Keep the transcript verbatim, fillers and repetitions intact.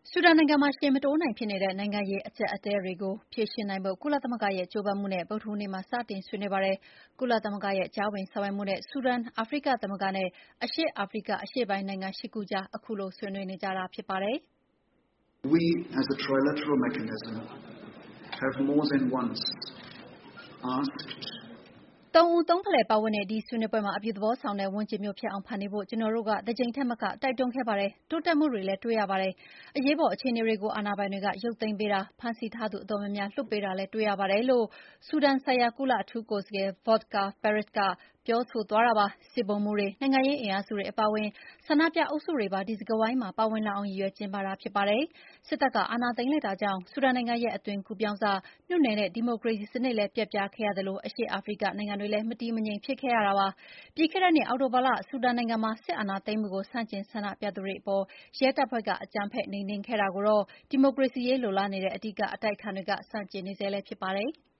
ဆူဒန်နိုင်ငံမှာရှေ့မတိုးနိုင်ဖြစ်နေတဲ့နိုင်ငံရေးအကျပ်အတည်းတွေကိုဖြေရှင်းနိုင်ဖို့ကုလသမဂ္ဂရဲ့ကြိုးပမ်းမှုနဲ့ဗုဒ္ဓဟူးနေ့မှာစတင်ဆွေးနွေးပါတယ်။ကုလသမဂ္ဂရဲ့ကြားဝင်ဆောင်ရွက်မှုနဲ့ဆူဒန်၊အာဖရိကသမဂ္ဂနဲ့အရှေ့အာဖရိကအရှေ့ပိုင်းနိုင်ငံ၈ခုကြားခုလိုဆွေးနွေးနေကြတာဖြစ်ပါတယ်။ We as a trilateral mechanism have more than once asked သုံးဦးသုံးဖလှယ်ပါဝင်တဲ့ဒီဆွေးနွေးပွဲမှာအပြုသဘောဆောင်တဲ့ဝန်းကျင်မျိုးဖြစ်အောင်ဖန်တီးဖို့ကျနော်တို့ကတကြိမ်ထက်မကတိုက်တွန်းခဲ့ပါတယ်။တိုးတက်မှုတွေလည်းတွေ့ရပါတယ်။အရေးပေါ်အခြေအနေတွေကိုအာဏာပိုင်တွေကရုပ်သိမ်းပေးတာ၊ဖမ်းဆီးထားသူအတော်များများလွှတ်ပေးတာလည်းတွေ့ရပါတယ်လို့ဆူဒန်ဆိုင်ရာကုလအထူးကိုယ်စားလှယ် Volker Perthes ကပြောဆိုသွားတာပါ။စစ်ဗိုလ်မှူးတွေ၊နိုင်ငံရေးအင်အားစုတွေအပါအဝင်ဆန္ဒပြအုပ်စုတွေပါဒီစကားဝိုင်းမှာပါဝင်လာအောင်ရည်ရွယ်ကျင်းပတာဖြစ်ပါတယ်။စစ်တပ်ကအာဏာသိမ်းလိုက်တာကြောင့်ဆူဒန်နိုင်ငံရဲ့အသွင်ကူးပြောင်းစ၊မြို့နယ်နဲ့ဒီမိုကရေစီစနစ်လည်းပျက်ပြားခဲ့ရသလိုအရှေ့အာဖရိကနိုင်ငံတွေလည်းမတည်မငြိမ်ဖြစ်ခဲ့ရတာပါ။ပြီးခဲ့တဲ့နှစ်အောက်တိုဘာလဆူဒန်နိုင်ငံမှာစစ်အာဏာသိမ်းမှုကိုဆန့်ကျင်ဆန္ဒပြသူတွေအပေါ်ရဲတပ်ဖွဲ့ကအကြမ်းဖက်နှိမ်နင်းခဲ့တာကိုတော့ဒီမိုကရေစီရေးလိုလားနေတဲ့အဓိကအတိုက်အခံတွေကဆန့်ကျင်နေဆဲလည်းဖြစ်ပါတယ်။